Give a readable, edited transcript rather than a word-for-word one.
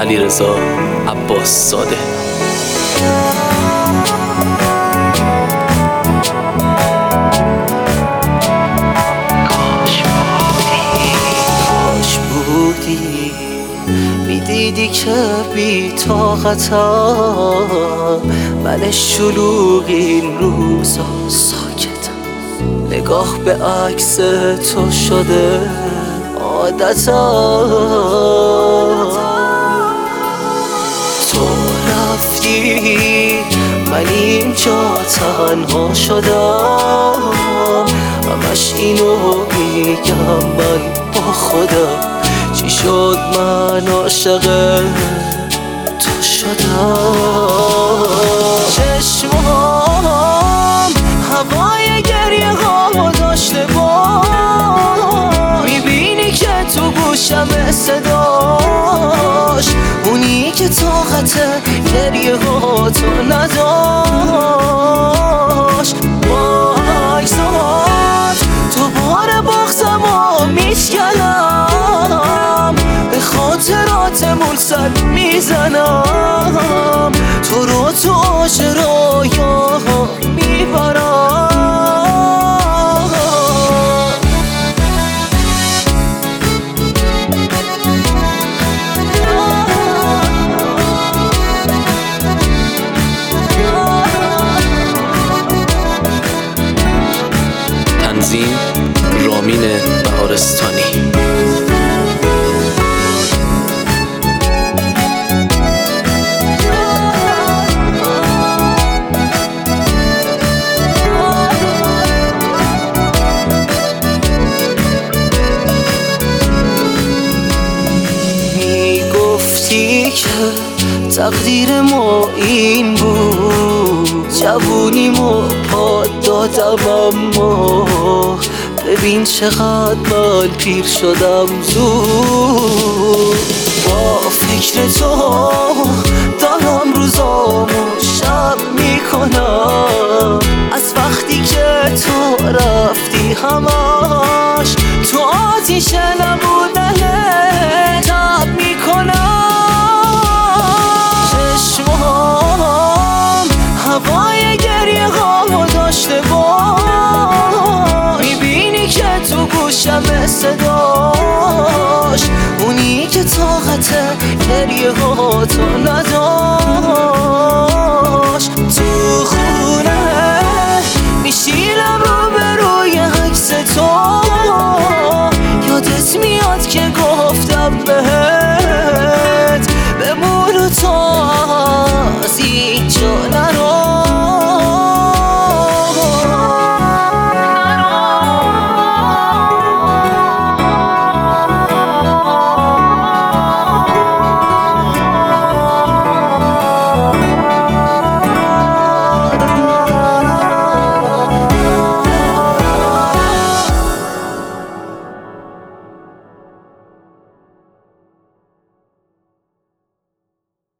علیرضا عباس‌زاده. کاش بودی میدیدی که بی طاقتم، من شلوغ این روزا ساکتم، نگاه به عکس تو شده عادتم. تو رفتی من اینجا تنها شدم، همش اینو میگم من با خودم، چی شد من عاشق تو شدم. چشمام هوای گریه ها داشته با، میبینی که تو گوشم صداش، اونی که طاقت گریه ها تو نداشت. بایزاد دوباره بغزم و میشکنم، به خاطراتمون سر میزنم، تو رو تو آشرایا میبرم. تنظیم رامین بهارستانی. میگفتی که تقدیر ما این بود، جوونیمو پاد دادم، اما ببین چقدر من پیر شدم زود. با فکر تو دارم روزامو شب میکنم، از وقتی که تو رفتی همش تو آتیش نبودن تب میکنم. چشمام هوای گریه ها داشته با، میبینی که تو گوشم صداش، اونی که طاقت گریه ها تو نداشت.